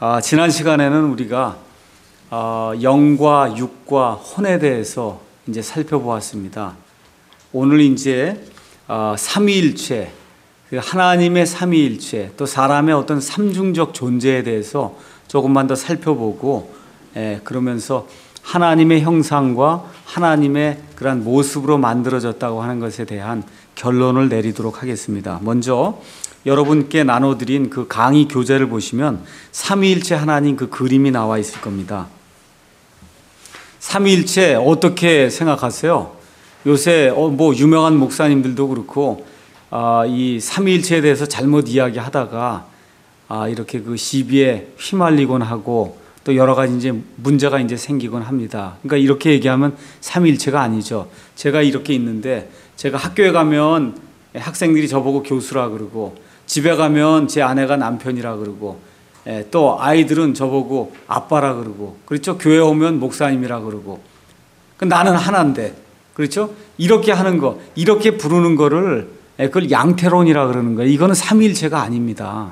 지난 시간에는 우리가 영과 육과 혼에 대해서 이제 살펴보았습니다. 오늘 이제 삼위일체, 하나님의 삼위일체, 또 사람의 어떤 삼중적 존재에 대해서 조금만 더 살펴보고, 그러면서 하나님의 형상과 하나님의 그러한 모습으로 만들어졌다고 하는 것에 대한 결론을 내리도록 하겠습니다. 먼저 여러분께 나눠드린 그 강의 교재를 보시면 삼위일체 하나님 그 그림이 나와 있을 겁니다. 삼위일체 어떻게 생각하세요? 요새 유명한 목사님들도 그렇고 이 삼위일체에 대해서 잘못 이야기하다가 이렇게 그 시비에 휘말리곤 하고 또 여러 가지 이제 문제가 이제 생기곤 합니다. 그러니까 이렇게 얘기하면 삼위일체가 아니죠. 제가 이렇게 있는데 제가 학교에 가면 학생들이 저보고 교수라 그러고, 집에 가면 제 아내가 남편이라 그러고, 또 아이들은 저보고 아빠라 그러고, 그렇죠? 교회 오면 목사님이라 그러고, 나는 하나인데, 그렇죠? 이렇게 하는 거, 이렇게 부르는 거를 그걸 양태론이라 그러는 거예요. 이거는 삼위일체가 아닙니다.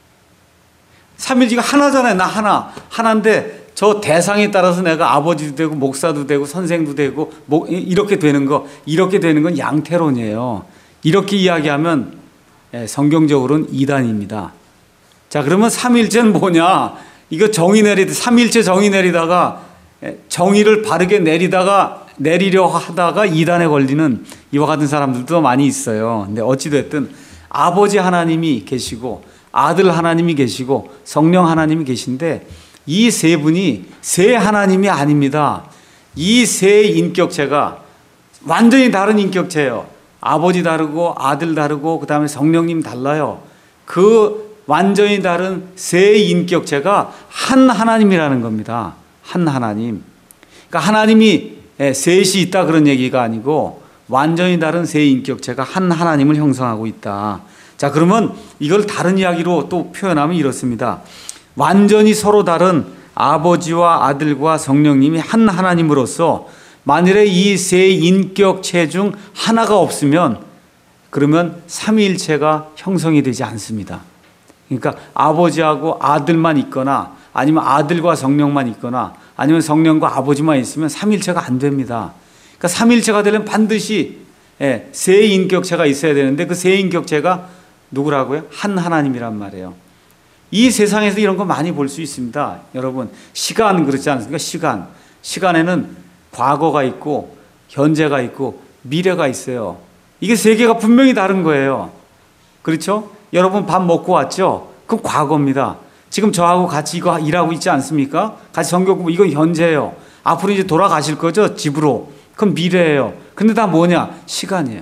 삼위일체가 하나잖아요. 나 하나인데 저 대상에 따라서 내가 아버지도 되고 목사도 되고 선생도 되고 이렇게 되는 건 양태론이에요. 이렇게 이야기하면 성경적으로는 이단입니다. 자, 그러면 삼위일체는 뭐냐? 이거 삼위일체 정의 내리다가 정의를 바르게 내리려 하다가 이단에 걸리는 이와 같은 사람들도 많이 있어요. 근데 어찌됐든 아버지 하나님이 계시고 아들 하나님이 계시고 성령 하나님이 계신데 이 세 분이 세 하나님이 아닙니다. 이 세 인격체가 완전히 다른 인격체예요. 아버지 다르고 아들 다르고 그 다음에 성령님 달라요. 그 완전히 다른 세 인격체가 한 하나님이라는 겁니다. 한 하나님. 그러니까 하나님이 셋이 있다 그런 얘기가 아니고 완전히 다른 세 인격체가 한 하나님을 형성하고 있다. 자, 그러면 이걸 다른 이야기로 또 표현하면 이렇습니다. 완전히 서로 다른 아버지와 아들과 성령님이 한 하나님으로서 만일에 이 세 인격체 중 하나가 없으면 그러면 삼위일체가 형성이 되지 않습니다. 그러니까 아버지하고 아들만 있거나 아니면 아들과 성령만 있거나 아니면 성령과 아버지만 있으면 삼위일체가 안 됩니다. 그러니까 삼위일체가 되려면 반드시 세 인격체가 있어야 되는데 그 세 인격체가 누구라고요? 한 하나님이란 말이에요. 이 세상에서 이런 거 많이 볼 수 있습니다. 여러분, 시간 그렇지 않습니까? 시간에는 과거가 있고 현재가 있고 미래가 있어요. 이게 세 개가 분명히 다른 거예요. 그렇죠? 여러분 밥 먹고 왔죠? 그건 과거입니다. 지금 저하고 같이 이거 일하고 있지 않습니까? 같이 성경 공부, 이건 현재예요. 앞으로 이제 돌아가실 거죠? 집으로. 그건 미래예요. 근데 다 뭐냐? 시간이에요.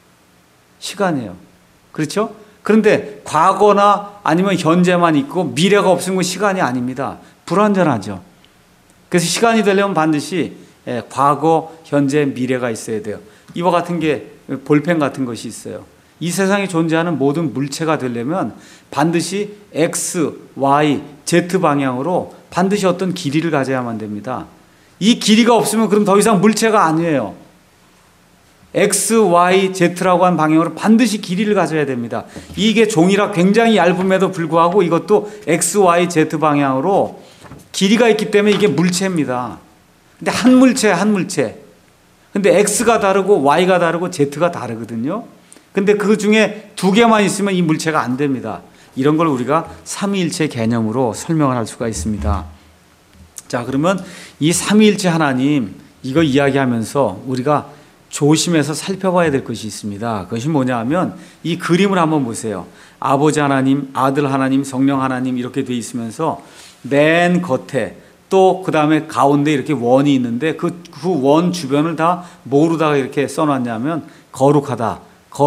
그렇죠? 그런데 과거나 아니면 현재만 있고 미래가 없으면 시간이 아닙니다. 불완전하죠. 그래서 시간이 되려면 반드시 과거, 현재, 미래가 있어야 돼요. 이와 같은 게 볼펜 같은 것이 있어요. 이 세상에 존재하는 모든 물체가 되려면 반드시 X, Y, Z 방향으로 반드시 어떤 길이를 가져야만 됩니다. 이 길이가 없으면 그럼 더 이상 물체가 아니에요. X, Y, Z라고 한 방향으로 반드시 길이를 가져야 됩니다. 이게 종이라 굉장히 얇음에도 불구하고 이것도 X, Y, Z 방향으로 길이가 있기 때문에 이게 물체입니다. 근데 한 물체. 근데 X가 다르고 Y가 다르고 Z가 다르거든요. 근데 그 중에 두 개만 있으면 이 물체가 안 됩니다. 이런 걸 우리가 삼위일체 개념으로 설명을 할 수가 있습니다. 자, 그러면 이 삼위일체 하나님 이거 이야기하면서 우리가 조심해서 살펴봐야 될 것이 있습니다. 그것이 뭐냐 하면 이 그림을 한번 보세요. 아버지 하나님, 아들 하나님, 성령 하나님 이렇게 돼 있으면서 맨 겉에 또 그 다음에 가운데 이렇게 원이 있는데 그 원 주변을 다 뭐로다가 이렇게 써놨냐면 거룩하다,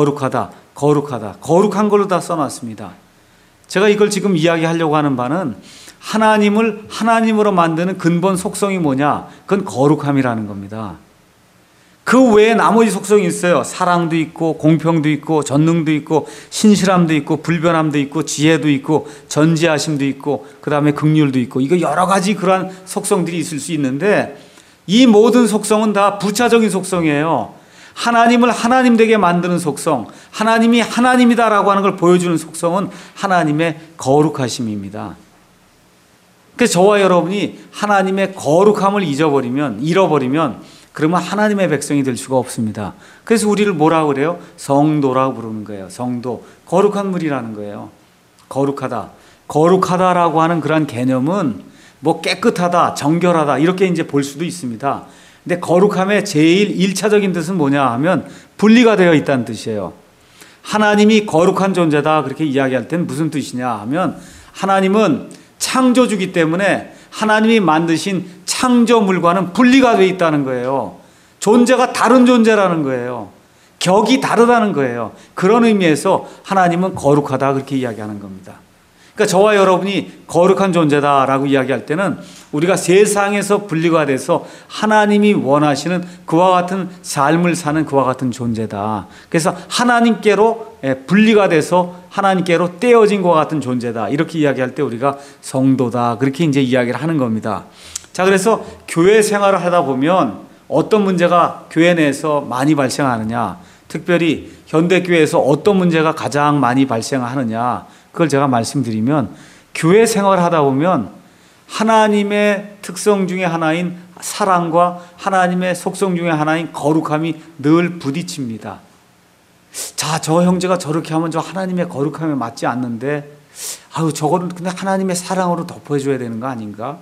거룩한 걸로 다 써놨습니다. 제가 이걸 지금 이야기하려고 하는 바는 하나님을 하나님으로 만드는 근본 속성이 뭐냐? 그건 거룩함이라는 겁니다. 그 외에 나머지 속성이 있어요. 사랑도 있고 공평도 있고 전능도 있고 신실함도 있고 불변함도 있고 지혜도 있고 전지하심도 있고 그 다음에 긍휼도 있고 이거 여러 가지 그러한 속성들이 있을 수 있는데 이 모든 속성은 다 부차적인 속성이에요. 하나님을 하나님 되게 만드는 속성, 하나님이 하나님이다라고 하는 걸 보여주는 속성은 하나님의 거룩하심입니다. 그래서 저와 여러분이 하나님의 거룩함을 잃어버리면 그러면 하나님의 백성이 될 수가 없습니다. 그래서 우리를 뭐라고 그래요? 성도라고 부르는 거예요. 성도, 거룩한 물이라는 거예요. 거룩하다. 거룩하다라고 하는 그런 개념은 뭐 깨끗하다, 정결하다 이렇게 이제 볼 수도 있습니다. 근데 거룩함의 제일 1차적인 뜻은 뭐냐 하면 분리가 되어 있다는 뜻이에요. 하나님이 거룩한 존재다 그렇게 이야기할 때는 무슨 뜻이냐 하면 하나님은 창조주기 때문에 하나님이 만드신 창조물과는 분리가 되어 있다는 거예요. 존재가 다른 존재라는 거예요. 격이 다르다는 거예요. 그런 의미에서 하나님은 거룩하다 그렇게 이야기하는 겁니다. 그러니까 저와 여러분이 거룩한 존재다라고 이야기할 때는 우리가 세상에서 분리가 돼서 하나님이 원하시는 그와 같은 삶을 사는 그와 같은 존재다. 그래서 하나님께로 분리가 돼서 하나님께로 떼어진 것과 같은 존재다. 이렇게 이야기할 때 우리가 성도다. 그렇게 이제 이야기를 하는 겁니다. 자, 그래서 교회 생활을 하다 보면 어떤 문제가 교회 내에서 많이 발생하느냐, 특별히 현대교회에서 어떤 문제가 가장 많이 발생하느냐, 그걸 제가 말씀드리면 교회 생활을 하다 보면 하나님의 특성 중에 하나인 사랑과 하나님의 속성 중에 하나인 거룩함이 늘 부딪힙니다. 자, 저 형제가 저렇게 하면 저 하나님의 거룩함에 맞지 않는데 저거를 근데 하나님의 사랑으로 덮어줘야 되는 거 아닌가?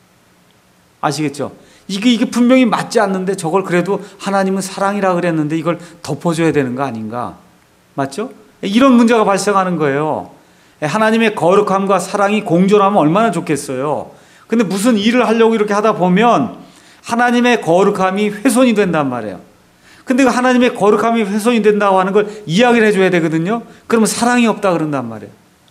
아시겠죠? 이게 분명히 맞지 않는데 저걸 그래도 하나님은 사랑이라 그랬는데 이걸 덮어줘야 되는 거 아닌가? 맞죠? 이런 문제가 발생하는 거예요. 하나님의 거룩함과 사랑이 공존하면 얼마나 좋겠어요. 근데 무슨 일을 하려고 이렇게 하다 보면 하나님의 거룩함이 훼손이 된단 말이에요. 근데 하나님의 거룩함이 훼손이 된다고 하는 걸 이야기를 해줘야 되거든요. 그러면 사랑이 없다 그런단 말이에요.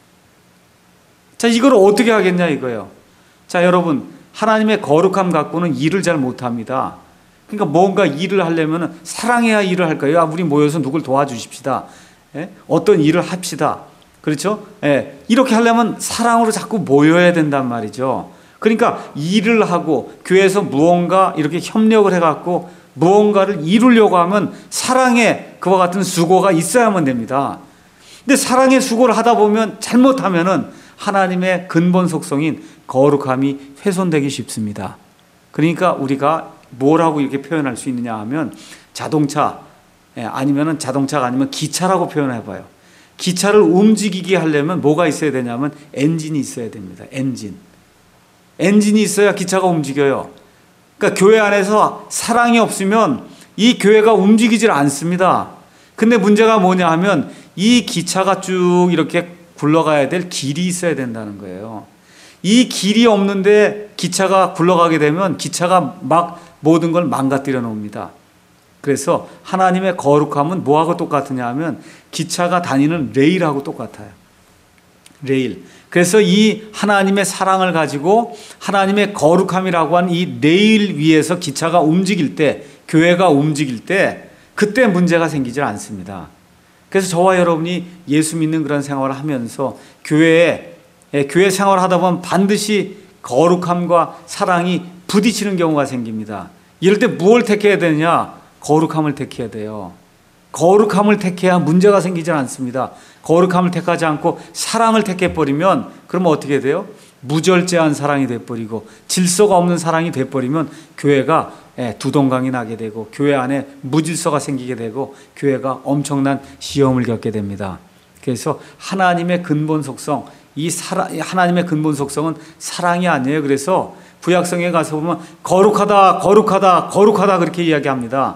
자, 이걸 어떻게 하겠냐 이거예요. 자, 여러분, 하나님의 거룩함 갖고는 일을 잘 못합니다. 그러니까 뭔가 일을 하려면 사랑해야 일을 할 거예요. 우리 모여서 누굴 도와주십시다. 어떤 일을 합시다. 그렇죠? 이렇게 하려면 사랑으로 자꾸 모여야 된단 말이죠. 그러니까 일을 하고 교회에서 무언가 이렇게 협력을 해갖고 무언가를 이루려고 하면 사랑의 그와 같은 수고가 있어야만 됩니다. 근데 사랑의 수고를 하다 보면 잘못하면은 하나님의 근본 속성인 거룩함이 훼손되기 쉽습니다. 그러니까 우리가 뭐라고 이렇게 표현할 수 있느냐 하면 자동차, 아니면은 자동차가 아니면 기차라고 표현해봐요. 기차를 움직이게 하려면 뭐가 있어야 되냐면 엔진이 있어야 됩니다. 엔진이 있어야 기차가 움직여요. 그러니까 교회 안에서 사랑이 없으면 이 교회가 움직이질 않습니다. 근데 문제가 뭐냐 하면 이 기차가 쭉 이렇게 굴러가야 될 길이 있어야 된다는 거예요. 이 길이 없는데 기차가 굴러가게 되면 기차가 막 모든 걸 망가뜨려 놓습니다. 그래서 하나님의 거룩함은 뭐하고 똑같으냐 하면 기차가 다니는 레일하고 똑같아요. 레일. 그래서 이 하나님의 사랑을 가지고 하나님의 거룩함이라고 하는 이 레일 위에서 기차가 움직일 때, 교회가 움직일 때 그때 문제가 생기질 않습니다. 그래서 저와 여러분이 예수 믿는 그런 생활을 하면서 교회 생활을 하다 보면 반드시 거룩함과 사랑이 부딪히는 경우가 생깁니다. 이럴 때 무엇을 택해야 되느냐? 거룩함을 택해야 돼요. 거룩함을 택해야 문제가 생기지 않습니다. 거룩함을 택하지 않고 사랑을 택해버리면 그러면 어떻게 돼요? 무절제한 사랑이 돼버리고 질서가 없는 사랑이 돼버리면 교회가 두동강이 나게 되고 교회 안에 무질서가 생기게 되고 교회가 엄청난 시험을 겪게 됩니다. 그래서 하나님의 근본 속성, 하나님의 근본 속성은 사랑이 아니에요. 그래서 구약성에 가서 보면 거룩하다 그렇게 이야기합니다.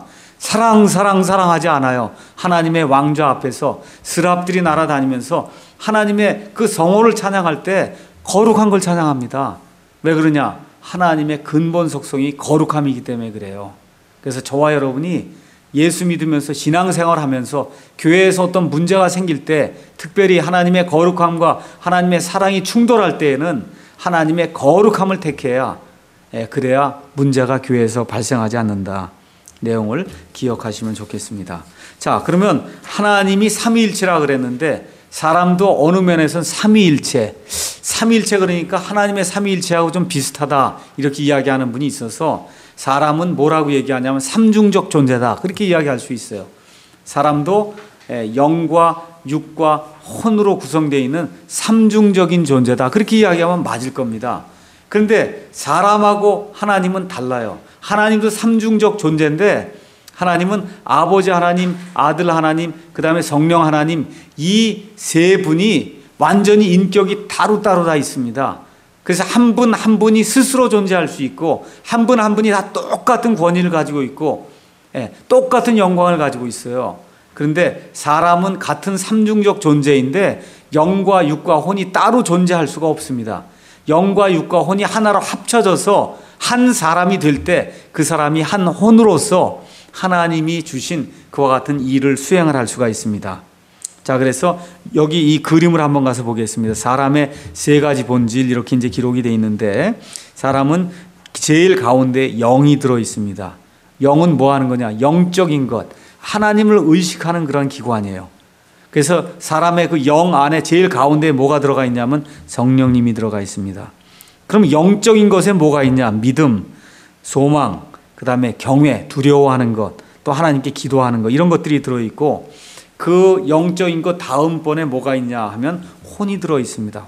사랑하지 않아요. 하나님의 왕좌 앞에서 스랍들이 날아다니면서 하나님의 그 성호를 찬양할 때 거룩한 걸 찬양합니다. 왜 그러냐? 하나님의 근본 속성이 거룩함이기 때문에 그래요. 그래서 저와 여러분이 예수 믿으면서 신앙생활 하면서 교회에서 어떤 문제가 생길 때 특별히 하나님의 거룩함과 하나님의 사랑이 충돌할 때에는 하나님의 거룩함을 택해야 그래야 문제가 교회에서 발생하지 않는다. 내용을 기억하시면 좋겠습니다. 자, 그러면 하나님이 삼위일체라 그랬는데 사람도 어느 면에서는 삼위일체 그러니까 하나님의 삼위일체하고 좀 비슷하다 이렇게 이야기하는 분이 있어서 사람은 뭐라고 얘기하냐면 삼중적 존재다 그렇게 이야기할 수 있어요. 사람도 영과 육과 혼으로 구성되어 있는 삼중적인 존재다 그렇게 이야기하면 맞을 겁니다. 그런데 사람하고 하나님은 달라요. 하나님도 삼중적 존재인데 하나님은 아버지 하나님, 아들 하나님, 그 다음에 성령 하나님, 이 세 분이 완전히 인격이 따로따로 다 있습니다. 그래서 한 분 한 분이 스스로 존재할 수 있고 한 분 한 분이 다 똑같은 권위를 가지고 있고 똑같은 영광을 가지고 있어요. 그런데 사람은 같은 삼중적 존재인데 영과 육과 혼이 따로 존재할 수가 없습니다. 영과 육과 혼이 하나로 합쳐져서 한 사람이 될 때 그 사람이 한 혼으로서 하나님이 주신 그와 같은 일을 수행을 할 수가 있습니다. 자, 그래서 여기 이 그림을 한번 가서 보겠습니다. 사람의 세 가지 본질 이렇게 이제 기록이 되어 있는데 사람은 제일 가운데 영이 들어 있습니다. 영은 뭐 하는 거냐? 영적인 것, 하나님을 의식하는 그런 기관이에요. 그래서 사람의 그 영 안에 제일 가운데에 뭐가 들어가 있냐면 성령님이 들어가 있습니다. 그럼 영적인 것에 뭐가 있냐? 믿음, 소망, 그 다음에 경외, 두려워하는 것, 또 하나님께 기도하는 것, 이런 것들이 들어있고 그 영적인 것 다음번에 뭐가 있냐 하면 혼이 들어있습니다.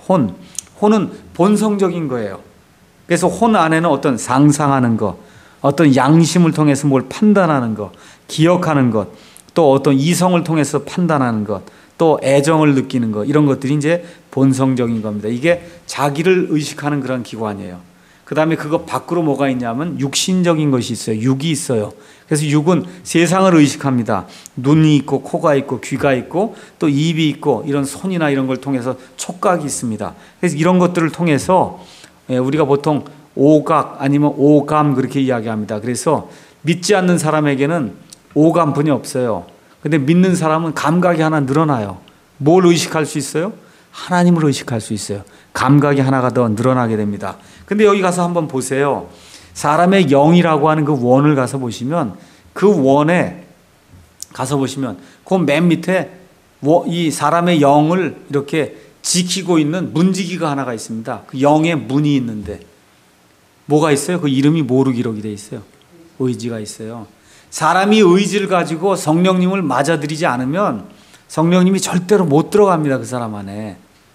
혼은 본성적인 거예요. 그래서 혼 안에는 어떤 상상하는 것, 어떤 양심을 통해서 뭘 판단하는 것, 기억하는 것, 또 어떤 이성을 통해서 판단하는 것, 또 애정을 느끼는 것, 이런 것들이 이제 본성적인 겁니다. 이게 자기를 의식하는 그런 기관이에요. 그 다음에 그거 밖으로 뭐가 있냐면 육신적인 것이 있어요. 육이 있어요. 그래서 육은 세상을 의식합니다. 눈이 있고 코가 있고 귀가 있고 또 입이 있고 이런 손이나 이런 걸 통해서 촉각이 있습니다. 그래서 이런 것들을 통해서 우리가 보통 오각 아니면 오감 그렇게 이야기합니다. 그래서 믿지 않는 사람에게는 오감뿐이 없어요. 근데 믿는 사람은 감각이 하나 늘어나요. 뭘 의식할 수 있어요? 하나님을 의식할 수 있어요. 감각이 하나가 더 늘어나게 됩니다. 근데 여기 가서 한번 보세요. 사람의 영이라고 하는 그 원을 가서 보시면 그 원에 가서 보시면 그 맨 밑에 이 사람의 영을 이렇게 지키고 있는 문지기가 하나가 있습니다. 그 영의 문이 있는데 뭐가 있어요? 그 이름이 뭐로 기록이 되어 있어요? 의지가 있어요. 사람이 의지를 가지고 성령님을 맞아들이지 않으면 성령님이 절대로 못 들어갑니다. 그 사람 안에.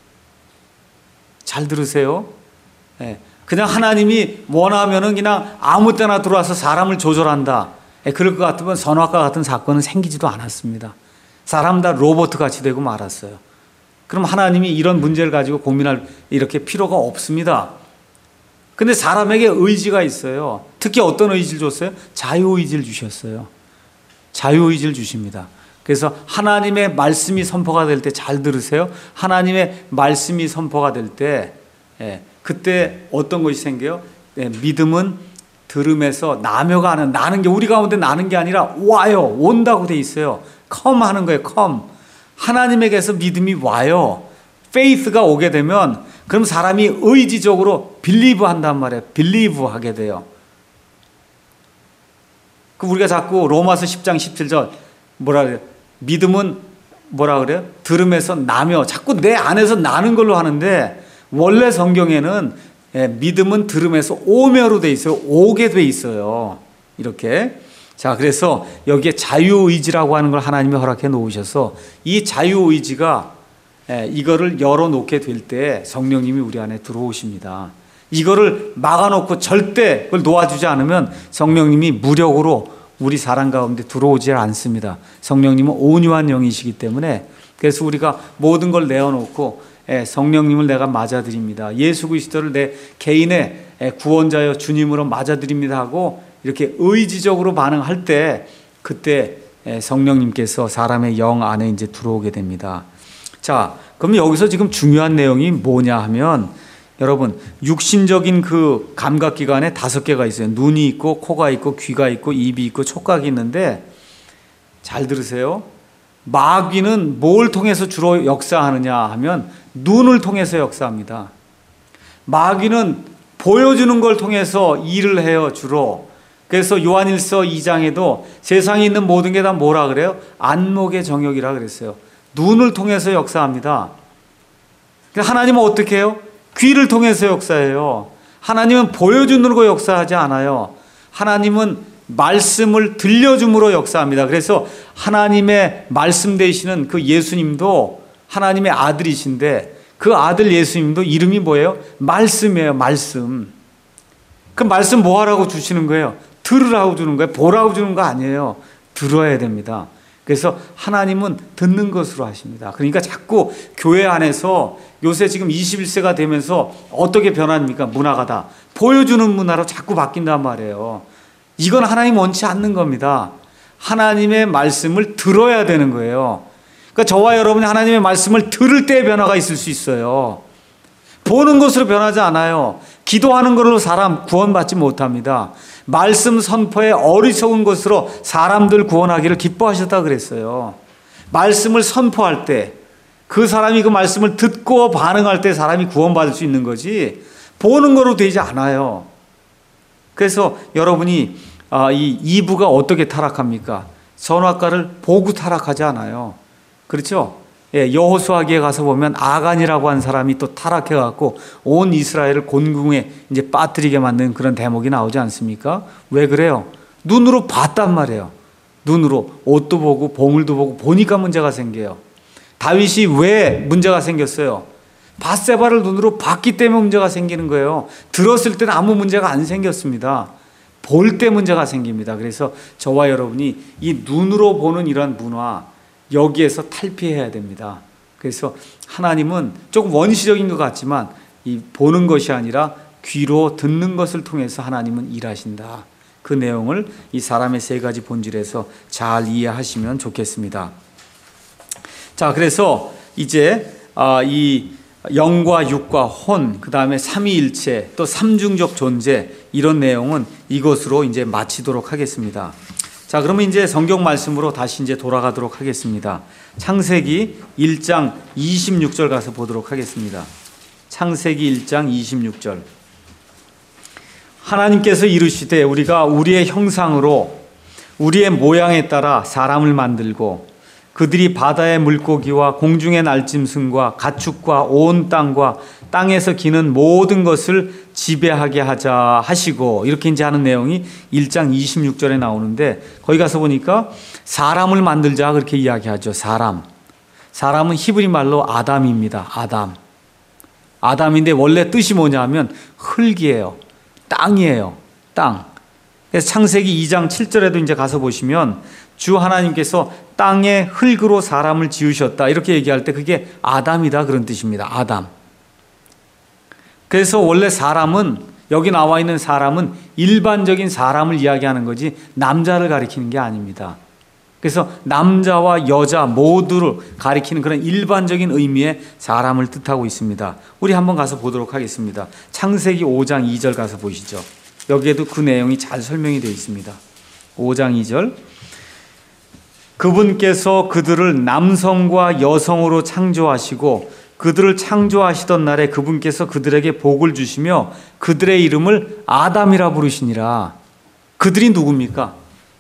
잘 들으세요. 그냥 하나님이 원하면은 그냥 아무 때나 들어와서 사람을 조절한다. 그럴 것 같으면 선악과 같은 사건은 생기지도 않았습니다. 사람 다 로봇 같이 되고 말았어요. 그럼 하나님이 이런 문제를 가지고 고민할 이렇게 필요가 없습니다. 근데 사람에게 의지가 있어요. 특히 어떤 의지를 줬어요? 자유의지를 주셨어요. 자유의지를 주십니다. 그래서 하나님의 말씀이 선포가 될 때 잘 들으세요. 하나님의 말씀이 선포가 될 때 그때 어떤 것이 생겨요? 믿음은 들음에서 나며가 나는 게 우리 가운데 나는 게 아니라 와요. 온다고 돼 있어요. come 하는 거예요. come. 하나님에게서 믿음이 와요. faith가 오게 되면 그럼 사람이 의지적으로 believe 한단 말이에요. believe 하게 돼요. 그 우리가 자꾸 로마서 10장 17절 뭐라 그래요? 믿음은 뭐라 그래요? 들음에서 나며 자꾸 내 안에서 나는 걸로 하는데 원래 성경에는 믿음은 들음에서 오며로 돼 있어요. 오게 돼 있어요. 이렇게. 자, 그래서 여기에 자유의지라고 하는 걸 하나님이 허락해 놓으셔서 이 자유의지가 이거를 열어놓게 될 때 성령님이 우리 안에 들어오십니다. 이거를 막아놓고 절대 그걸 놓아주지 않으면 성령님이 무력으로 우리 사람 가운데 들어오지 않습니다. 성령님은 온유한 영이시기 때문에 그래서 우리가 모든 걸 내어놓고 성령님을 내가 맞아드립니다. 예수 그리스도를 내 개인의 구원자여 주님으로 맞아드립니다 하고 이렇게 의지적으로 반응할 때 그때 성령님께서 사람의 영 안에 이제 들어오게 됩니다. 자, 그럼 여기서 지금 중요한 내용이 뭐냐 하면 여러분 육신적인 그 감각기관에 5개가 있어요. 눈이 있고 코가 있고 귀가 있고 입이 있고 촉각이 있는데 잘 들으세요. 마귀는 뭘 통해서 주로 역사하느냐 하면 눈을 통해서 역사합니다. 마귀는 보여주는 걸 통해서 일을 해요. 주로. 그래서 요한일서 2장에도 세상에 있는 모든 게 다 뭐라 그래요? 안목의 정욕이라 그랬어요. 눈을 통해서 역사합니다. 하나님은 어떻게 해요? 귀를 통해서 역사해요. 하나님은 보여주는 거 역사하지 않아요. 하나님은 말씀을 들려줌으로 역사합니다. 그래서 하나님의 말씀 되시는 그 예수님도 하나님의 아들이신데 그 아들 예수님도 이름이 뭐예요? 말씀이에요. 말씀. 그 말씀 뭐 하라고 주시는 거예요? 들으라고 주는 거예요. 보라고 주는 거 아니에요. 들어야 됩니다. 그래서 하나님은 듣는 것으로 하십니다. 그러니까 자꾸 교회 안에서 요새 지금 21세가 되면서 어떻게 변합니까? 문화가 다 보여주는 문화로 자꾸 바뀐단 말이에요. 이건 하나님 원치 않는 겁니다. 하나님의 말씀을 들어야 되는 거예요. 그러니까 저와 여러분이 하나님의 말씀을 들을 때 변화가 있을 수 있어요. 보는 것으로 변하지 않아요. 기도하는 것으로 사람 구원받지 못합니다. 말씀 선포에 어리석은 것으로 사람들 구원하기를 기뻐하셨다 그랬어요. 말씀을 선포할 때 그 사람이 그 말씀을 듣고 반응할 때 사람이 구원받을 수 있는 거지 보는 거로 되지 않아요. 그래서 여러분이 이 2부가 어떻게 타락합니까? 선악과를 보고 타락하지 않아요. 그렇죠? 예, 여호수아기에 가서 보면 아간이라고 한 사람이 또 타락해갖고 온 이스라엘을 곤궁에 이제 빠뜨리게 만든 그런 대목이 나오지 않습니까? 왜 그래요? 눈으로 봤단 말이에요. 눈으로 옷도 보고 봉울도 보고 보니까 문제가 생겨요. 다윗이 왜 문제가 생겼어요? 밧세바를 눈으로 봤기 때문에 문제가 생기는 거예요. 들었을 때는 아무 문제가 안 생겼습니다. 볼 때 문제가 생깁니다. 그래서 저와 여러분이 이 눈으로 보는 이런 문화 여기에서 탈피해야 됩니다. 그래서 하나님은 조금 원시적인 것 같지만 이 보는 것이 아니라 귀로 듣는 것을 통해서 하나님은 일하신다. 그 내용을 이 사람의 세 가지 본질에서 잘 이해하시면 좋겠습니다. 자, 그래서 이제 이 영과 육과 혼, 그 다음에 삼위일체, 또 삼중적 존재 이런 내용은 이것으로 이제 마치도록 하겠습니다. 자, 그러면 이제 성경 말씀으로 다시 이제 돌아가도록 하겠습니다. 창세기 1장 26절 가서 보도록 하겠습니다. 창세기 1장 26절. 하나님께서 이르시되 우리가 우리의 형상으로 우리의 모양에 따라 사람을 만들고 그들이 바다의 물고기와 공중의 날짐승과 가축과 온 땅과 땅에서 기는 모든 것을 지배하게 하자 하시고 이렇게 이제 하는 내용이 1장 26절에 나오는데 거기 가서 보니까 사람을 만들자 그렇게 이야기하죠. 사람은 히브리 말로 아담입니다. 아담인데 원래 뜻이 뭐냐면 흙이에요. 땅이에요. 땅. 그래서 창세기 2장 7절에도 이제 가서 보시면 주 하나님께서 땅의 흙으로 사람을 지으셨다 이렇게 얘기할 때 그게 아담이다 그런 뜻입니다. 아담. 그래서 원래 사람은 여기 나와 있는 사람은 일반적인 사람을 이야기하는 거지 남자를 가리키는 게 아닙니다. 그래서 남자와 여자 모두를 가리키는 그런 일반적인 의미의 사람을 뜻하고 있습니다. 우리 한번 가서 보도록 하겠습니다. 창세기 5장 2절 가서 보시죠. 여기에도 그 내용이 잘 설명이 되어 있습니다. 5장 2절. 그분께서 그들을 남성과 여성으로 창조하시고 그들을 창조하시던 날에 그분께서 그들에게 복을 주시며 그들의 이름을 아담이라 부르시니라. 그들이 누굽니까?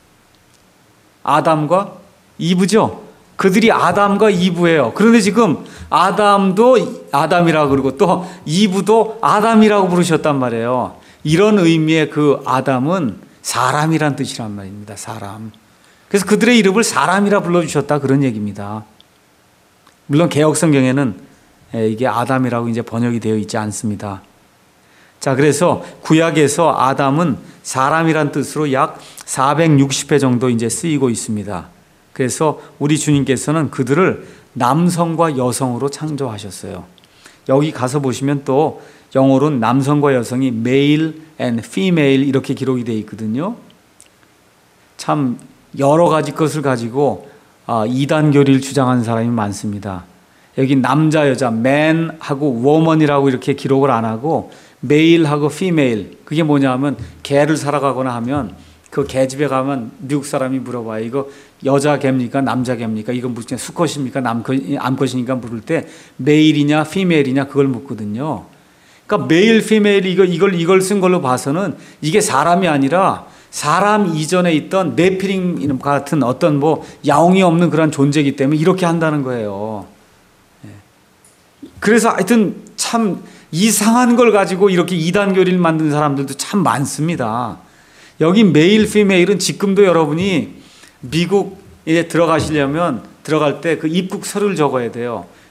아담과 이브죠. 그들이 아담과 이브예요. 그런데 지금 아담도 아담이라고 그러고 또 이브도 아담이라고 부르셨단 말이에요. 이런 의미의 그 아담은 사람이란 뜻이란 말입니다. 사람. 그래서 그들의 이름을 사람이라 불러주셨다 그런 얘기입니다. 물론 개역성경에는 이게 아담이라고 이제 번역이 되어 있지 않습니다. 자, 그래서 구약에서 아담은 사람이란 뜻으로 약 460회 정도 이제 쓰이고 있습니다. 그래서 우리 주님께서는 그들을 남성과 여성으로 창조하셨어요. 여기 가서 보시면 또 영어로는 남성과 여성이 male and female 이렇게 기록이 되어 있거든요. 참 여러 가지 것을 가지고 이단교리를 주장하는 사람이 많습니다. 여기 남자, 여자, man하고 woman이라고 이렇게 기록을 안 하고 male하고 female 그게 뭐냐면 개를 살아가거나 하면 그 개집에 가면 미국 사람이 물어봐요. 이거 여자 개입니까? 남자 개입니까? 이건 무슨 수컷입니까? 암컷이니까 물을 때 male이냐 female이냐 그걸 묻거든요. 그러니까 male, female 이걸 쓴 걸로 봐서는 이게 사람이 아니라 사람 이전에 있던 네피림 같은 어떤 뭐 야옹이 없는 그런 존재이기 때문에 이렇게 한다는 거예요. 그래서 하여튼 참 이상한 걸 가지고 이렇게 이단교리를 만든 사람들도 참 많습니다. 여기 메일, 피메일은 지금도 여러분이 미국에 들어가시려면 들어갈 때 그 입국 서류를 적어야 돼요.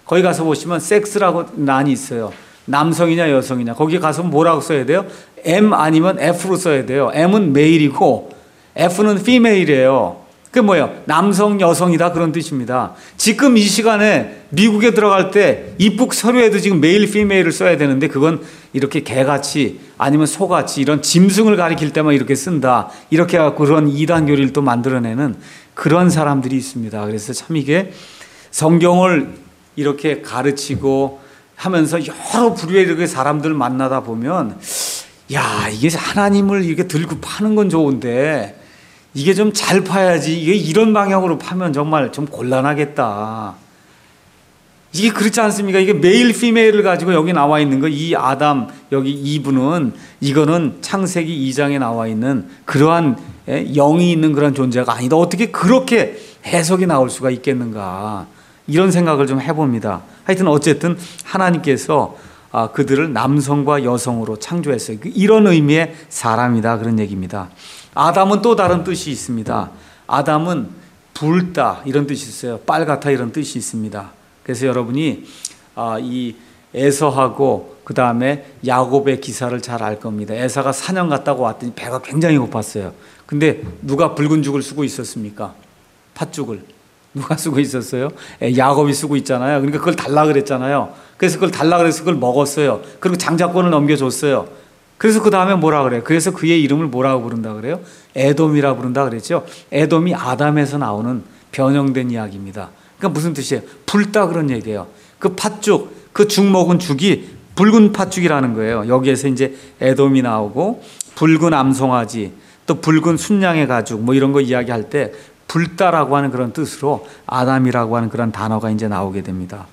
거기 가서 보시면 섹스라고 란이 있어요. 남성이냐 여성이냐. 거기 가서 뭐라고 써야 돼요? M 아니면 F로 써야 돼요. M은 메일이고 F는 female이에요. 그게 뭐예요? 남성, 여성이다 그런 뜻입니다. 지금 이 시간에 미국에 들어갈 때 입국 서류에도 지금 메일, 피메일을 써야 되는데 그건 이렇게 개같이 아니면 소같이 이런 짐승을 가리킬 때만 이렇게 쓴다. 이렇게 해갖고 그런 이단 교리를 또 만들어내는 그런 사람들이 있습니다. 그래서 참 이게 성경을 이렇게 가르치고 하면서 여러 부류의 이렇게 사람들 만나다 보면 야, 이게 하나님을 이렇게 들고 파는 건 좋은데 이게 좀 잘 파야지. 이게 이런 방향으로 파면 정말 좀 곤란하겠다. 이게 그렇지 않습니까? 이게 메일, 피메일을 가지고 여기 나와 있는 거, 이 아담, 여기 이브는, 이거는 창세기 2장에 나와 있는 그러한 영이 있는 그런 존재가 아니다. 어떻게 그렇게 해석이 나올 수가 있겠는가. 이런 생각을 좀 해봅니다. 하여튼 어쨌든 하나님께서 그들을 남성과 여성으로 창조했어요. 이런 의미의 사람이다. 그런 얘기입니다. 아담은 또 다른 뜻이 있습니다. 아담은 붉다 이런 뜻이 있어요. 빨갛다 이런 뜻이 있습니다. 그래서 여러분이 이 에서하고 그 다음에 야곱의 기사를 잘 알 겁니다. 에서가 사냥 갔다고 왔더니 배가 굉장히 고팠어요. 근데 누가 붉은 죽을 쓰고 있었습니까? 팥죽을. 누가 쓰고 있었어요? 야곱이 쓰고 있잖아요. 그러니까 그걸 달라 그랬잖아요. 그래서 그걸 달라 그래서 그걸 먹었어요. 그리고 장자권을 넘겨줬어요. 그래서 그 다음에 뭐라 그래요? 그래서 그의 이름을 뭐라고 부른다 그래요? 에돔이라 부른다 그랬죠. 에돔이 아담에서 나오는 변형된 이야기입니다. 그러니까 무슨 뜻이에요? 붉다 그런 얘기예요. 그 팥죽, 그 죽 먹은 죽이 붉은 팥죽이라는 거예요. 여기에서 이제 에돔이 나오고 붉은 암송아지, 또 붉은 순양의 가죽 뭐 이런 거 이야기할 때 붉다라고 하는 그런 뜻으로 아담이라고 하는 그런 단어가 이제 나오게 됩니다.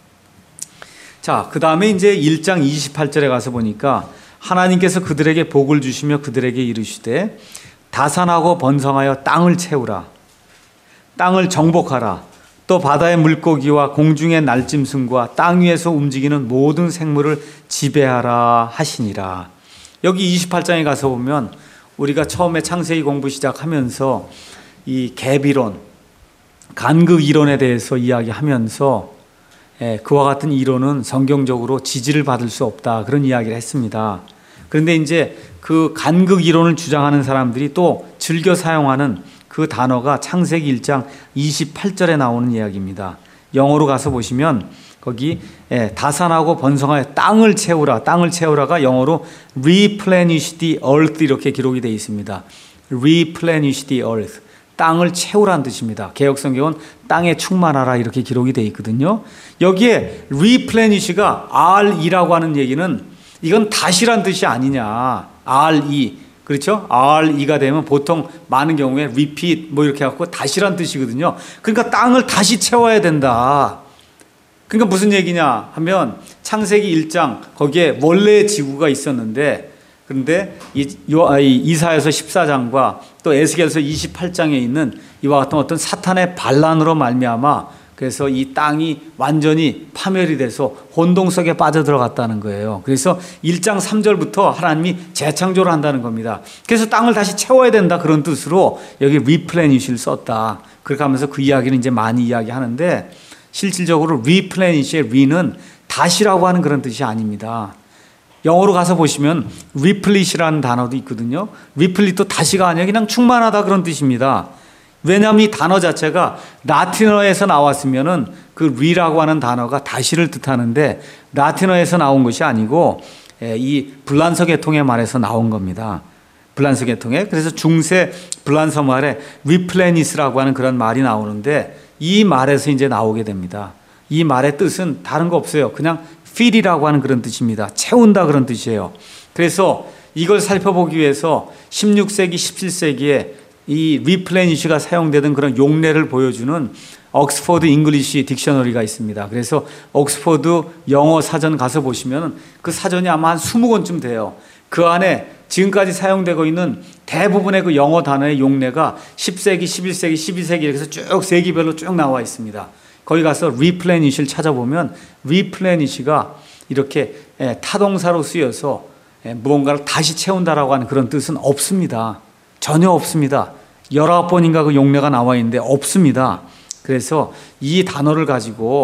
자, 그 다음에 이제 1장 28절에 가서 보니까 하나님께서 그들에게 복을 주시며 그들에게 이르시되 다산하고 번성하여 땅을 채우라. 땅을 정복하라. 또 바다의 물고기와 공중의 날짐승과 땅 위에서 움직이는 모든 생물을 지배하라 하시니라. 여기 28장에 가서 보면 우리가 처음에 창세기 공부 시작하면서 이 갭이론, 간극 이론에 대해서 이야기하면서 그와 같은 이론은 성경적으로 지지를 받을 수 없다. 그런 이야기를 했습니다. 그런데 이제 그 간극 이론을 주장하는 사람들이 또 즐겨 사용하는 그 단어가 창세기 1장 28절에 나오는 이야기입니다. 영어로 가서 보시면 거기 다산하고 번성하여 땅을 채우라. 땅을 채우라가 영어로 replenish the earth 이렇게 기록이 되어 있습니다. replenish the earth. 땅을 채우라는 뜻입니다. 개역성경은 땅에 충만하라 이렇게 기록이 되어 있거든요. 여기에 replenish가 RE라고 하는 얘기는 이건 다시란 뜻이 아니냐. RE. 그렇죠? RE가 되면 보통 많은 경우에 repeat 뭐 이렇게 해갖고 다시란 뜻이거든요. 그러니까 땅을 다시 채워야 된다. 그러니까 무슨 얘기냐 하면 창세기 1장 거기에 원래 지구가 있었는데 그런데 이사야서 14장과 또 에스겔서 28장에 있는 이와 같은 어떤 사탄의 반란으로 말미암아 그래서 이 땅이 완전히 파멸이 돼서 혼동 속에 빠져들어갔다는 거예요. 그래서 1장 3절부터 하나님이 재창조를 한다는 겁니다. 그래서 땅을 다시 채워야 된다 그런 뜻으로 여기 replenish를 썼다. 그렇게 하면서 그 이야기는 이제 많이 이야기하는데 실질적으로 replenish의 re는 다시라고 하는 그런 뜻이 아닙니다. 영어로 가서 보시면 replish라는 단어도 있거든요. replish도 다시가 아니라 그냥 충만하다 그런 뜻입니다. 왜냐하면 이 단어 자체가 라틴어에서 나왔으면은 그 re라고 하는 단어가 다시를 뜻하는데 라틴어에서 나온 것이 아니고 이 불란서 계통의 말에서 나온 겁니다. 불란서 계통에. 그래서 중세 불란서 말에 replenish라고 하는 그런 말이 나오는데 이 말에서 이제 나오게 됩니다. 이 말의 뜻은 다른 거 없어요. 그냥 fill이라고 하는 그런 뜻입니다. 채운다 그런 뜻이에요. 그래서 이걸 살펴보기 위해서 16세기, 17세기에 이 replenish가 사용되던 그런 용례를 보여주는 옥스퍼드 잉글리시 딕셔너리가 있습니다. 그래서 옥스퍼드 영어 사전 가서 보시면 그 사전이 아마 한 20권쯤 돼요. 그 안에 지금까지 사용되고 있는 대부분의 그 영어 단어의 용례가 10세기, 11세기, 12세기 이렇게 해서 쭉 세기별로 쭉 나와 있습니다. 거기 가서 replenish를 찾아보면 replenish가 이렇게 타동사로 쓰여서 무언가를 다시 채운다라고 하는 그런 뜻은 없습니다. 전혀 없습니다. 19번인가 그 용례가 나와 있는데 없습니다. 그래서 이 단어를 가지고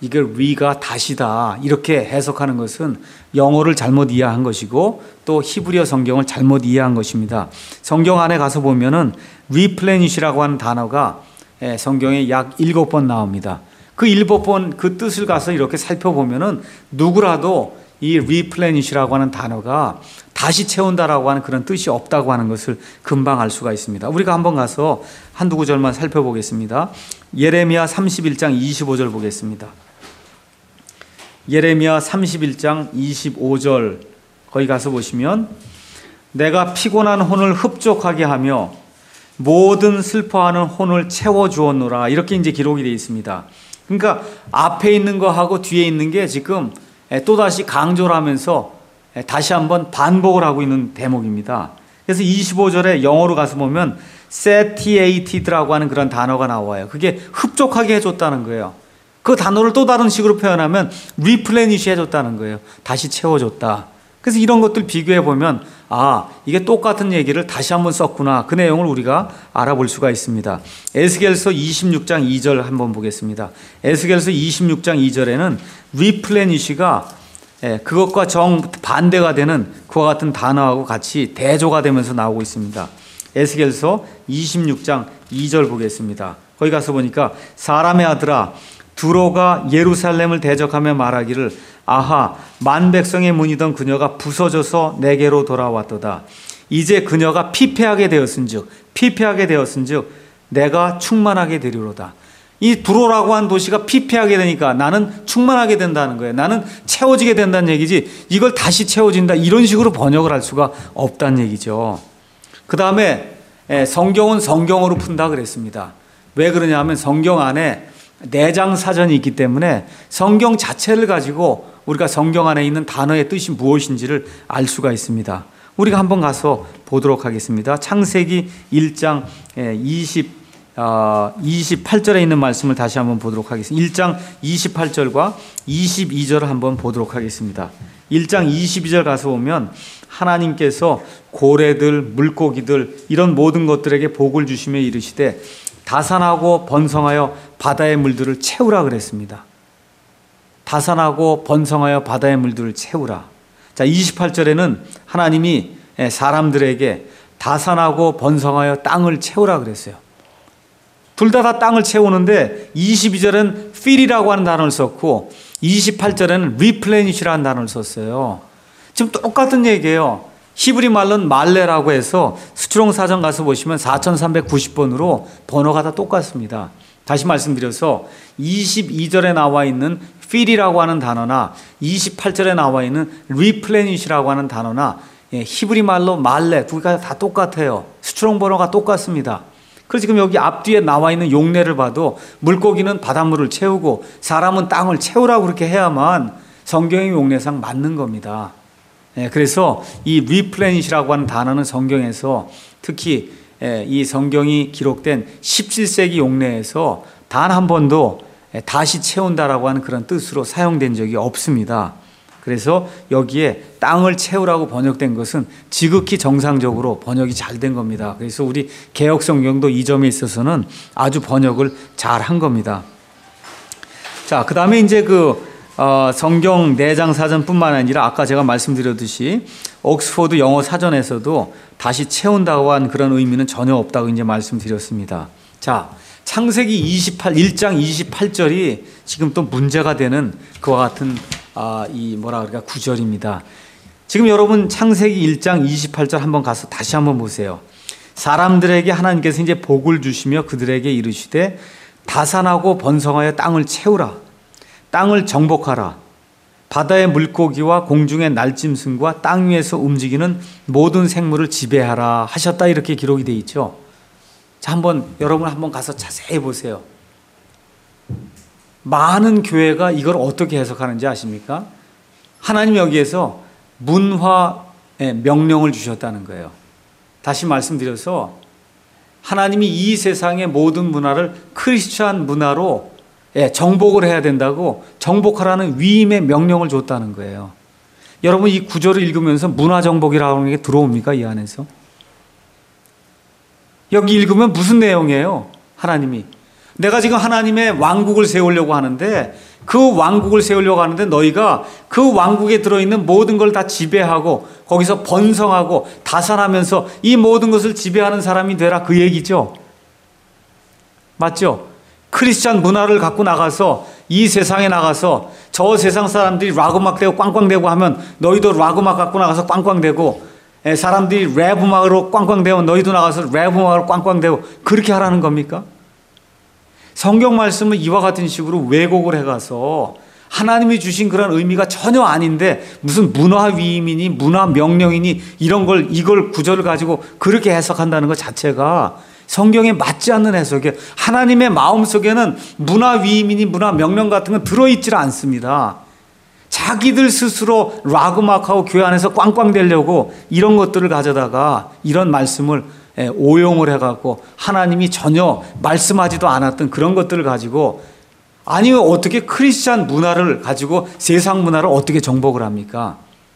이걸 re가 다시다 이렇게 해석하는 것은 영어를 잘못 이해한 것이고 또 히브리어 성경을 잘못 이해한 것입니다. 성경 안에 가서 보면은 replenish라고 하는 단어가 성경에 약 7번 나옵니다. 그 7번 그 뜻을 가서 이렇게 살펴보면은 누구라도 이 replenish라고 하는 단어가 다시 채운다라고 하는 그런 뜻이 없다고 하는 것을 금방 알 수가 있습니다. 우리가 한번 가서 한두 구절만 살펴보겠습니다. 예레미야 31장 25절 보겠습니다. 예레미야 31장 25절 거기 가서 보시면 내가 피곤한 혼을 흡족하게 하며 모든 슬퍼하는 혼을 채워주었노라 이렇게 이제 기록이 되어 있습니다. 그러니까 앞에 있는 거하고 뒤에 있는 게 지금 또다시 강조를 하면서 다시 한번 반복을 하고 있는 대목입니다. 그래서 25절에 영어로 가서 보면 satiated라고 하는 그런 단어가 나와요. 그게 흡족하게 해줬다는 거예요. 그 단어를 또 다른 식으로 표현하면 replenish 해줬다는 거예요. 다시 채워줬다. 그래서 이런 것들 비교해 보면 이게 똑같은 얘기를 다시 한번 썼구나. 그 내용을 우리가 알아볼 수가 있습니다. 에스겔서 26장 2절 한번 보겠습니다. 에스겔서 26장 2절에는 replenish가 그것과 정반대가 되는 그와 같은 단어하고 같이 대조가 되면서 나오고 있습니다. 에스겔서 26장 2절 보겠습니다. 거기 가서 보니까 사람의 아들아 두로가 예루살렘을 대적하며 말하기를 아하 만 백성의 문이던 그녀가 부서져서 내게로 돌아왔도다. 이제 그녀가 피폐하게 되었은즉 내가 충만하게 되리로다. 이 두로라고 한 도시가 피폐하게 되니까 나는 충만하게 된다는 거예요. 나는 채워지게 된다는 얘기지 이걸 다시 채워진다 이런 식으로 번역을 할 수가 없다는 얘기죠. 그 다음에 성경은 성경으로 푼다 그랬습니다. 왜 그러냐면 성경 안에 내장 사전이 있기 때문에 성경 자체를 가지고 우리가 성경 안에 있는 단어의 뜻이 무엇인지를 알 수가 있습니다. 우리가 한번 가서 보도록 하겠습니다. 창세기 1장 28절에 있는 말씀을 다시 한번 보도록 하겠습니다. 1장 28절과 22절을 한번 보도록 하겠습니다. 1장 22절 가서 보면 하나님께서 고래들, 물고기들 이런 모든 것들에게 복을 주시며 이르시되 다산하고 번성하여 바다의 물들을 채우라 그랬습니다. 다산하고 번성하여 바다의 물들을 채우라. 자, 28절에는 하나님이 사람들에게 다산하고 번성하여 땅을 채우라 그랬어요. 둘 다 땅을 채우는데 22절은 fill이라고 하는 단어를 썼고 28절에는 replenish라는 단어를 썼어요. 지금 똑같은 얘기예요. 히브리 말로는 말레라고 해서 스트롱 사전 가서 보시면 4390번으로 번호가 다 똑같습니다. 다시 말씀드려서 22절에 나와 있는 fill이라고 하는 단어나 28절에 나와 있는 replenish라고 하는 단어나 히브리 말로 말레 두 개가 다 똑같아요. 스트롱 번호가 똑같습니다. 그래서 지금 여기 앞뒤에 나와 있는 용례를 봐도 물고기는 바닷물을 채우고 사람은 땅을 채우라고 그렇게 해야만 성경의 용례상 맞는 겁니다. 그래서 이 replenish라고 하는 단어는 성경에서 특히 이 성경이 기록된 17세기 용례에서 단 한 번도 다시 채운다라고 하는 그런 뜻으로 사용된 적이 없습니다. 그래서 여기에 땅을 채우라고 번역된 것은 지극히 정상적으로 번역이 잘 된 겁니다. 그래서 우리 개역 성경도 이 점에 있어서는 아주 번역을 잘 한 겁니다. 자, 그 다음에 이제 성경 내장 사전뿐만 아니라 아까 제가 말씀드렸듯이 옥스포드 영어 사전에서도 다시 채운다고 한 그런 의미는 전혀 없다고 이제 말씀드렸습니다. 자, 창세기 1장 28절이 지금 또 문제가 되는 그와 같은 구절입니다. 지금 여러분 창세기 1장 28절 한번 가서 다시 한번 보세요. 사람들에게 하나님께서 이제 복을 주시며 그들에게 이르시되 다산하고 번성하여 땅을 채우라. 땅을 정복하라. 바다의 물고기와 공중의 날짐승과 땅 위에서 움직이는 모든 생물을 지배하라 하셨다 이렇게 기록이 되어 있죠. 자, 여러분 한번 가서 자세히 보세요. 많은 교회가 이걸 어떻게 해석하는지 아십니까? 하나님 여기에서 문화의 명령을 주셨다는 거예요. 다시 말씀드려서 하나님이 이 세상의 모든 문화를 크리스찬 문화로 정복을 해야 된다고 정복하라는 위임의 명령을 줬다는 거예요. 여러분 이 구절을 읽으면서 문화 정복이라는 게 들어옵니까? 이 안에서? 여기 읽으면 무슨 내용이에요? 하나님이 내가 지금 하나님의 왕국을 세우려고 하는데 그 왕국을 세우려고 하는데 너희가 그 왕국에 들어있는 모든 걸 다 지배하고 거기서 번성하고 다산하면서 이 모든 것을 지배하는 사람이 되라, 그 얘기죠. 맞죠? 크리스찬 문화를 갖고 나가서 이 세상에 나가서 저 세상 사람들이 락 음악대고 꽝꽝대고 하면 너희도 락 음악 갖고 나가서 꽝꽝대고, 사람들이 랩 음악으로 꽝꽝대면 너희도 나가서 랩 음악으로 꽝꽝대고, 그렇게 하라는 겁니까? 성경 말씀을 이와 같은 식으로 왜곡을 해가서 하나님이 주신 그런 의미가 전혀 아닌데 무슨 문화 위임이니 문화 명령이니 이걸 구절을 가지고 그렇게 해석한다는 것 자체가 성경에 맞지 않는 해석이에요. 하나님의 마음속에는 문화 위임이니 문화 명령 같은 건 들어있질 않습니다. 자기들 스스로 락 음악하고 교회 안에서 꽝꽝대려고 이런 것들을 가져다가 이런 말씀을 오용을 해갖고 하나님이 전혀 말씀하지도 않았던 그런 것들을 가지고, 아니 어떻게 크리스찬 문화를 가지고 세상 문화를 어떻게 정복을 합니까?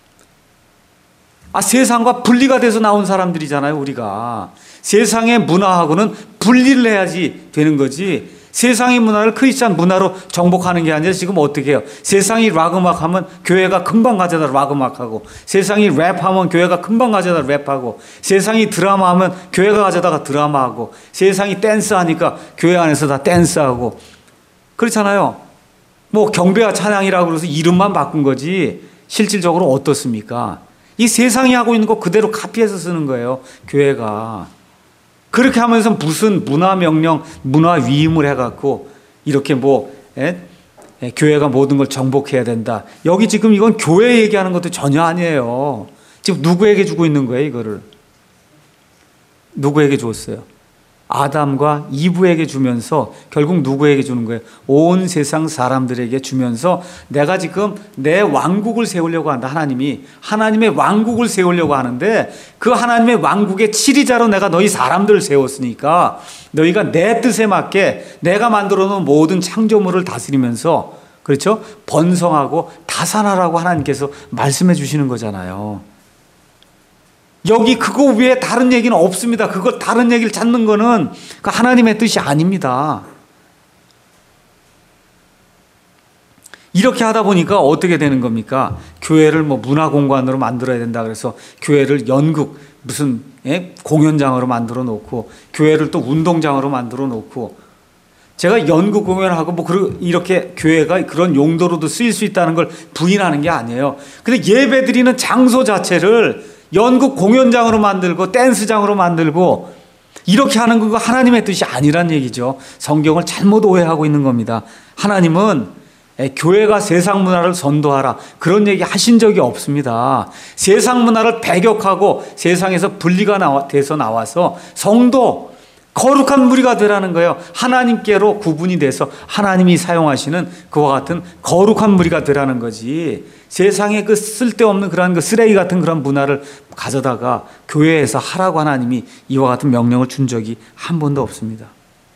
세상과 분리가 돼서 나온 사람들이잖아요. 우리가 세상의 문화하고는 분리를 해야지 되는 거지, 세상의 문화를 크리스찬 문화로 정복하는 게 아니라 지금 어떻게 해요? 세상이 락 음악하면 교회가 금방 가져다 락 음악하고, 세상이 랩하면 교회가 금방 가져다 랩하고, 세상이 드라마하면 교회가 가져다가 드라마하고, 세상이 댄스하니까 교회 안에서 다 댄스하고, 그렇잖아요. 뭐 경배와 찬양이라고 그래서 이름만 바꾼 거지 실질적으로 어떻습니까? 이 세상이 하고 있는 거 그대로 카피해서 쓰는 거예요, 교회가. 그렇게 하면서 무슨 문화 명령, 문화 위임을 해갖고 이렇게 교회가 모든 걸 정복해야 된다. 여기 지금 이건 교회 얘기하는 것도 전혀 아니에요. 지금 누구에게 주고 있는 거예요, 이거를? 누구에게 줬어요? 아담과 이브에게 주면서 결국 누구에게 주는 거예요? 온 세상 사람들에게 주면서 내가 지금 내 왕국을 세우려고 한다. 하나님의 왕국을 세우려고 하는데 그 하나님의 왕국의 치리자로 내가 너희 사람들을 세웠으니까 너희가 내 뜻에 맞게 내가 만들어 놓은 모든 창조물을 다스리면서, 그렇죠? 번성하고 다산하라고 하나님께서 말씀해 주시는 거잖아요. 여기 그거 외에 다른 얘기는 없습니다. 그거 다른 얘기를 찾는 거는 그 하나님의 뜻이 아닙니다. 이렇게 하다 보니까 어떻게 되는 겁니까? 교회를 문화공간으로 만들어야 된다 그래서 교회를 연극 무슨 공연장으로 만들어 놓고, 교회를 또 운동장으로 만들어 놓고, 제가 연극 공연하고 이렇게 교회가 그런 용도로도 쓰일 수 있다는 걸 부인하는 게 아니에요. 근데 예배 드리는 장소 자체를 연극 공연장으로 만들고 댄스장으로 만들고 이렇게 하는 건 하나님의 뜻이 아니란 얘기죠. 성경을 잘못 오해하고 있는 겁니다. 하나님은 교회가 세상 문화를 선도하라 그런 얘기 하신 적이 없습니다. 세상 문화를 배격하고 세상에서 분리가 돼서 나와서 성도, 거룩한 무리가 되라는 거예요. 하나님께로 구분이 돼서 하나님이 사용하시는 그와 같은 거룩한 무리가 되라는 거지, 세상에 그 쓸데없는 그런 그 쓰레기 같은 그런 문화를 가져다가 교회에서 하라고 하나님이 이와 같은 명령을 준 적이 한 번도 없습니다.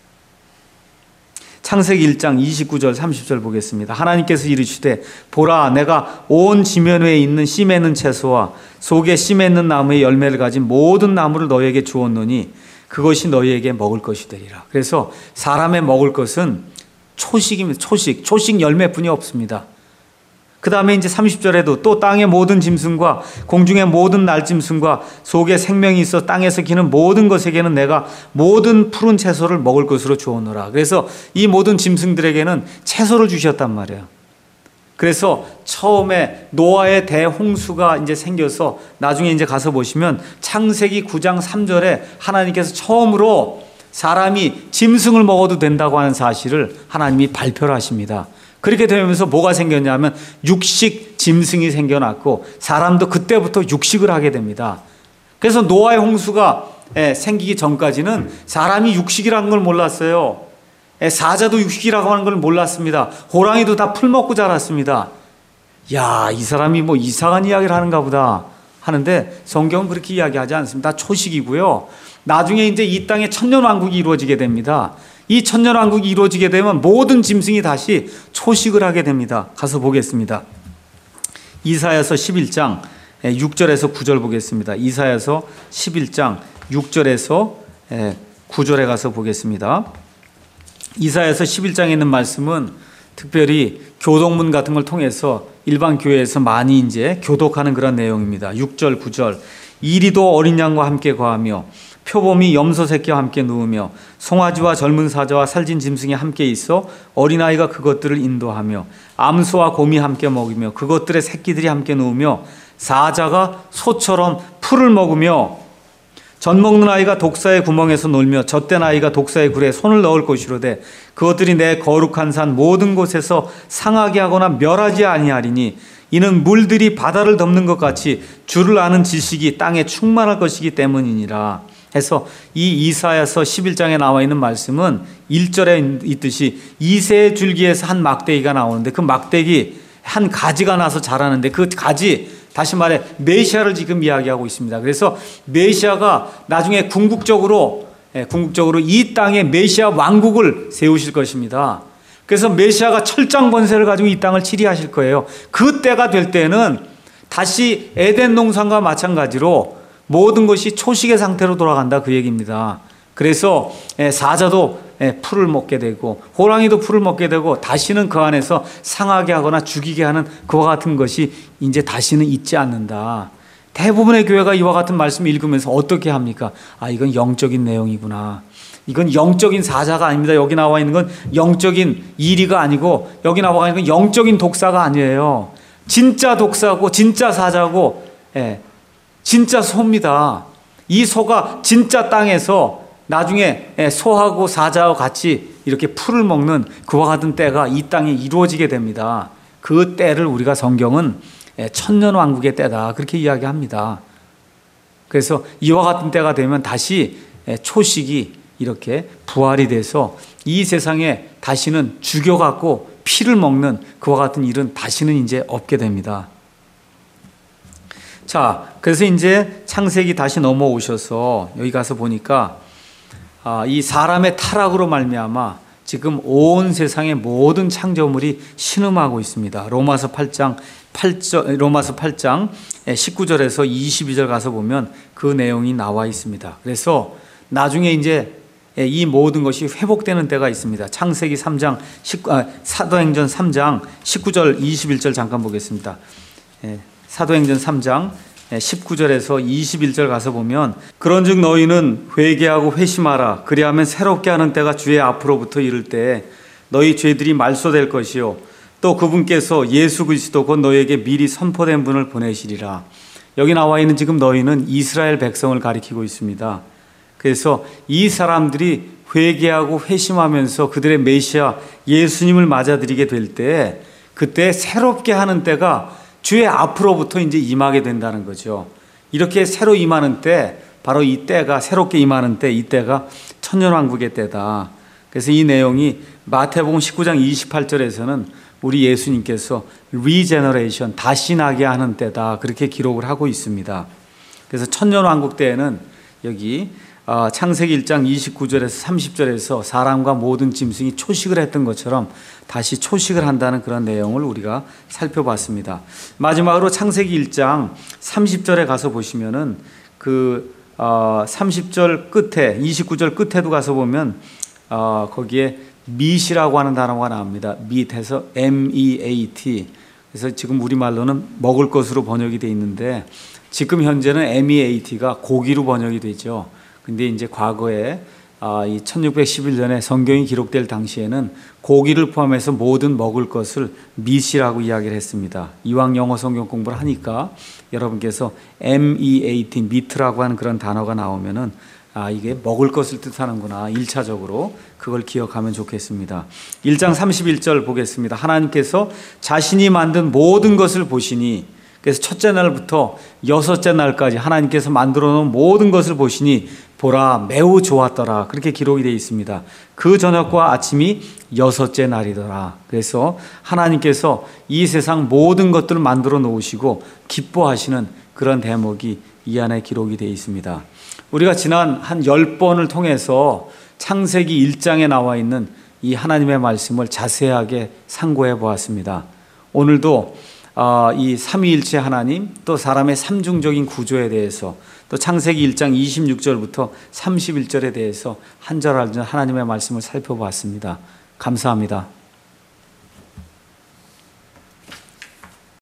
창세기 1장 29절 30절 보겠습니다. 하나님께서 이르시되 보라, 내가 온 지면 위에 있는 씨 맺는 채소와 속에 씨 맺는 나무의 열매를 가진 모든 나무를 너희에게 주었노니 그것이 너희에게 먹을 것이 되리라. 그래서 사람의 먹을 것은 초식입니다. 초식 열매뿐이 없습니다. 그 다음에 이제 30절에도 또 땅의 모든 짐승과 공중의 모든 날짐승과 속에 생명이 있어 땅에서 기는 모든 것에게는 내가 모든 푸른 채소를 먹을 것으로 주었노라. 그래서 이 모든 짐승들에게는 채소를 주셨단 말이에요. 그래서 처음에 노아의 대홍수가 이제 생겨서 나중에 이제 가서 보시면 창세기 9장 3절에 하나님께서 처음으로 사람이 짐승을 먹어도 된다고 하는 사실을 하나님이 발표를 하십니다. 그렇게 되면서 뭐가 생겼냐면 육식 짐승이 생겨났고 사람도 그때부터 육식을 하게 됩니다. 그래서 노아의 홍수가 생기기 전까지는 사람이 육식이라는 걸 몰랐어요. 사자도 육식이라고 하는 걸 몰랐습니다. 호랑이도 다 풀 먹고 자랐습니다. 야, 이 사람이 이상한 이야기를 하는가 보다 하는데 성경은 그렇게 이야기하지 않습니다. 다 초식이고요. 나중에 이제 이 땅에 천년왕국이 이루어지게 됩니다. 이 천년왕국이 이루어지게 되면 모든 짐승이 다시 초식을 하게 됩니다. 가서 보겠습니다. 이사야서 11장 6절에서 9절 보겠습니다. 이사야서 11장 6절에서 9절에 가서 보겠습니다. 이사야서 11장에 있는 말씀은 특별히 교동문 같은 걸 통해서 일반 교회에서 많이 이제 교독하는 그런 내용입니다. 6절, 9절. 이리도 어린 양과 함께 거하며 표범이 염소 새끼와 함께 누우며 송아지와 젊은 사자와 살진 짐승이 함께 있어 어린아이가 그것들을 인도하며 암소와 곰이 함께 먹으며 그것들의 새끼들이 함께 누우며 사자가 소처럼 풀을 먹으며 젖 먹는 아이가 독사의 구멍에서 놀며 젖된 아이가 독사의 굴에 손을 넣을 것이로되 그것들이 내 거룩한 산 모든 곳에서 상하게 하거나 멸하지 아니하리니 이는 물들이 바다를 덮는 것 같이 주를 아는 지식이 땅에 충만할 것이기 때문이니라. 해서 이 이사야서 11장에 나와 있는 말씀은 1절에 있듯이 이새의 줄기에서 한 막대기가 나오는데 그 막대기 한 가지가 나서 자라는데 그 가지, 다시 말해 메시아를 지금 이야기하고 있습니다. 그래서 메시아가 나중에 궁극적으로 이 땅에 메시아 왕국을 세우실 것입니다. 그래서 메시아가 철장 권세를 가지고 이 땅을 치리하실 거예요. 그 때가 될 때는 다시 에덴 동산과 마찬가지로 모든 것이 초식의 상태로 돌아간다, 그 얘기입니다. 그래서 사자도 풀을 먹게 되고 호랑이도 풀을 먹게 되고 다시는 그 안에서 상하게 하거나 죽이게 하는 그와 같은 것이 이제 다시는 있지 않는다. 대부분의 교회가 이와 같은 말씀을 읽으면서 어떻게 합니까? 아, 이건 영적인 내용이구나. 이건 영적인 사자가 아닙니다. 여기 나와 있는 건 영적인 이리가 아니고 여기 나와 있는 건 영적인 독사가 아니에요. 진짜 독사고 진짜 사자고 진짜 소입니다. 이 소가 진짜 땅에서 나중에 소하고 사자와 같이 이렇게 풀을 먹는 그와 같은 때가 이 땅에 이루어지게 됩니다. 그 때를 우리가 성경은 천년왕국의 때다, 그렇게 이야기합니다. 그래서 이와 같은 때가 되면 다시 초식이 이렇게 부활이 돼서 이 세상에 다시는 죽여갖고 피를 먹는 그와 같은 일은 다시는 이제 없게 됩니다. 자, 그래서 이제 창세기 다시 넘어오셔서 여기 가서 보니까 이 사람의 타락으로 말미암아 지금 온 세상의 모든 창조물이 신음하고 있습니다. 로마서 8장 19절에서 22절 가서 보면 그 내용이 나와 있습니다. 그래서 나중에 이제 이 모든 것이 회복되는 때가 있습니다. 창세기 3장, 사도행전 3장 19절 21절 잠깐 보겠습니다. 사도행전 3장 19절에서 21절 가서 보면 그런즉 너희는 회개하고 회심하라. 그리하면 새롭게 하는 때가 주의 앞으로부터 이를 때 너희 죄들이 말소될 것이요 또 그분께서 예수 그리스도 곧 너희에게 미리 선포된 분을 보내시리라. 여기 나와 있는 지금 너희는 이스라엘 백성을 가리키고 있습니다. 그래서 이 사람들이 회개하고 회심하면서 그들의 메시아 예수님을 맞아들이게 될 때 그때 새롭게 하는 때가 주의 앞으로부터 이제 임하게 된다는 거죠. 이렇게 새로 임하는 때, 바로 이 때가 새롭게 임하는 때, 이 때가 천년왕국의 때다. 그래서 이 내용이 마태복음 19장 28절에서는 우리 예수님께서 리제너레이션, 다시 나게 하는 때다, 그렇게 기록을 하고 있습니다. 그래서 천년왕국 때에는 여기 창세기 1장 29절에서 30절에서 사람과 모든 짐승이 초식을 했던 것처럼 다시 초식을 한다는 그런 내용을 우리가 살펴봤습니다. 마지막으로 창세기 1장 30절에 가서 보시면은 그 30절 끝에 29절 끝에도 가서 보면 거기에 meat이라고 하는 단어가 나옵니다. meat해서 meat. 그래서 지금 우리말로는 먹을 것으로 번역이 되어 있는데 지금 현재는 meat가 고기로 번역이 되죠. 근데 이제 과거에 이 1611년에 성경이 기록될 당시에는 고기를 포함해서 모든 먹을 것을 meat이라고 이야기를 했습니다. 이왕 영어 성경 공부를 하니까 여러분께서 meat, meat라고 하는 그런 단어가 나오면은 이게 먹을 것을 뜻하는구나. 1차적으로 그걸 기억하면 좋겠습니다. 1장 31절 보겠습니다. 하나님께서 자신이 만든 모든 것을 보시니, 그래서 첫째 날부터 여섯째 날까지 하나님께서 만들어 놓은 모든 것을 보시니 보라 매우 좋았더라. 그렇게 기록이 되어 있습니다. 그 저녁과 아침이 여섯째 날이더라. 그래서 하나님께서 이 세상 모든 것들을 만들어 놓으시고 기뻐하시는 그런 대목이 이 안에 기록이 되어 있습니다. 우리가 지난 한 10번을 통해서 창세기 1장에 나와 있는 이 하나님의 말씀을 자세하게 상고해 보았습니다. 오늘도 이 삼위일체 하나님, 또 사람의 삼중적인 구조에 대해서, 또 창세기 1장 26절부터 31절에 대해서 한 절 한 절 하나님의 말씀을 살펴보았습니다. 감사합니다.